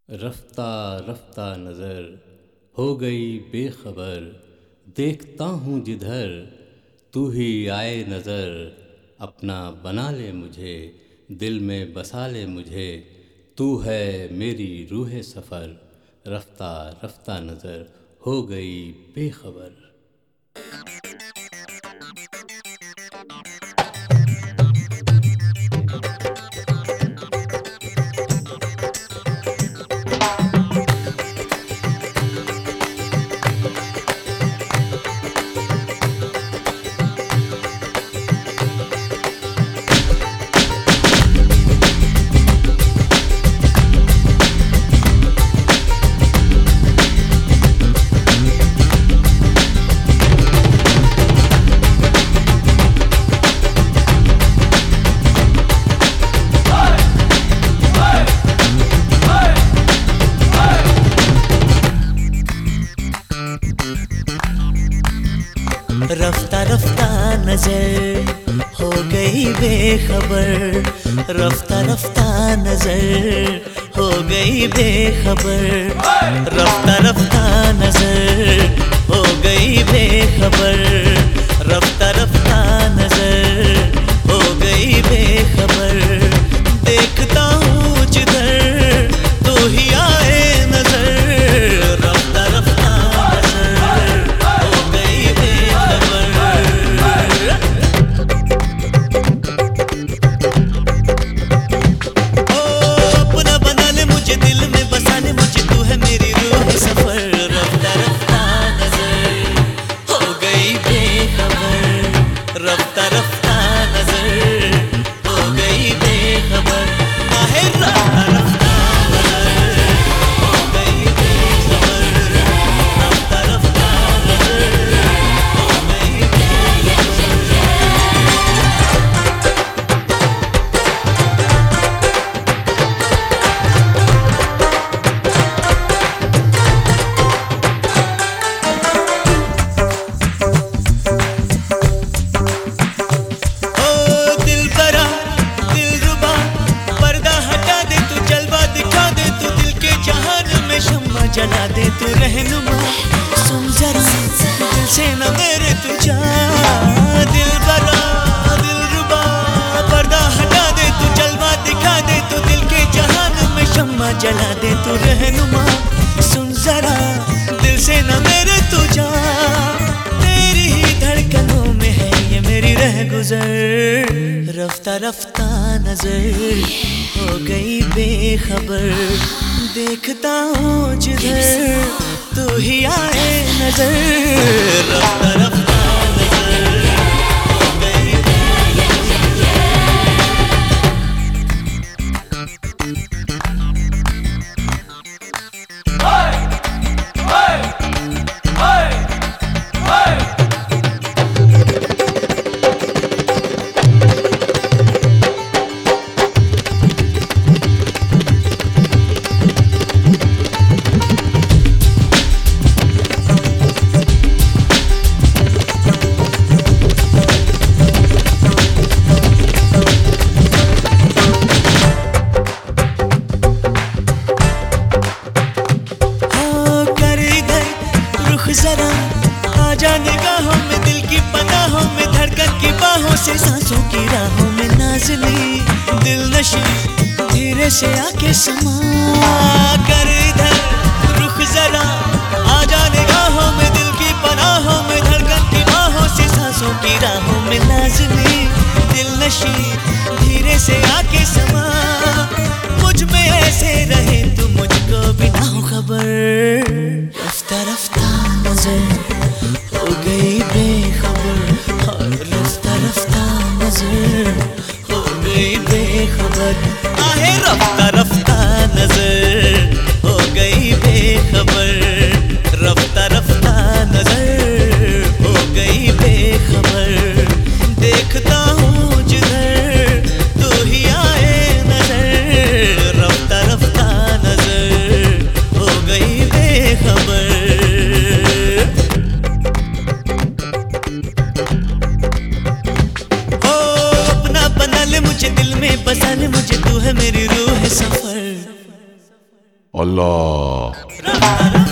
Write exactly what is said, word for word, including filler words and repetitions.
रफ्ता रफ्ता नज़र हो गई बेखबर, देखता हूँ जिधर तू ही आए नज़र। अपना बना ले मुझे, दिल में बसा ले मुझे, तू है मेरी रूह सफ़र। रफ्ता रफ्ता नज़र हो गई बेखबर। रफ्ता रफ्ता नजर हो गई बेखबर, रफ्ता रफ्ता नजर हो गई बेखबर, रफ्ता रफ्ता नजर हो गई बेखबर, रफ्ता रफ्ता नजर हो गई बेखबर। देखता हूँ जिधर तू ही आए नजर, रफ्ता रफ्ता नजर हो गई बेखबर। ओ अपना बना ले मुझे, दिल में बसा ले मुझे, तू है मेरी रूह सफर। रफ्ता रफ्ता नजर हो गई बेखबर, रफ्ता रफ्ता नजर हो गई बेखबर। आहे रफ्ता रफ्ता नजर हो गई बेखबर, रफ्ता रफ्ता नजर हो गई बेखबर। ओ दिलबरा दिलरुबा, पर्दा हटा दे तू, जलवा दिखा दे तू, दिल के जहान में शम्मा जला दे तू। रहनुमा सुन जरा, दिल से न मेरे तू जा। दिलबरा दिलरुबा, पर्दा हटा दे तू, जलवा दिखा दे तू, दिल के जहान में शम्मा जला दे तू। रहनुमा सुन जरा, दिल से न मेरे तू जा। तेरी ही धड़कनों में है ये मेरी रह गुजर। रफ्ता रफ्ता नजर हो गई बेखबर, देखता हूँ जिधर तू ही आए नजर। रफ्ता रफ्ता नजर हो गई जरा आ जा निगाहों में, दिल की पनाहों में, धड़कन की बाहों से, सांसों की राहों में। नाज़नी दिल नशी धीरे से आके समा कर इधर, रुख जरा आ जा निगाहों में, दिल की पनाहों में, धड़कन की बाहों से, सांसों की राहों में। नाज़नी दिल नशी धीरे से आके समा, मुझ में ऐसे रहे तू, मुझको भी ना हो खबर। रफ्ता रफ्ता नजर हो गई बेखबर, और रफ्ता रफ्ता नजर हो गई बेखबर। आहे रफ्ता रफ्ता नजर अल्लाह। रफ्ता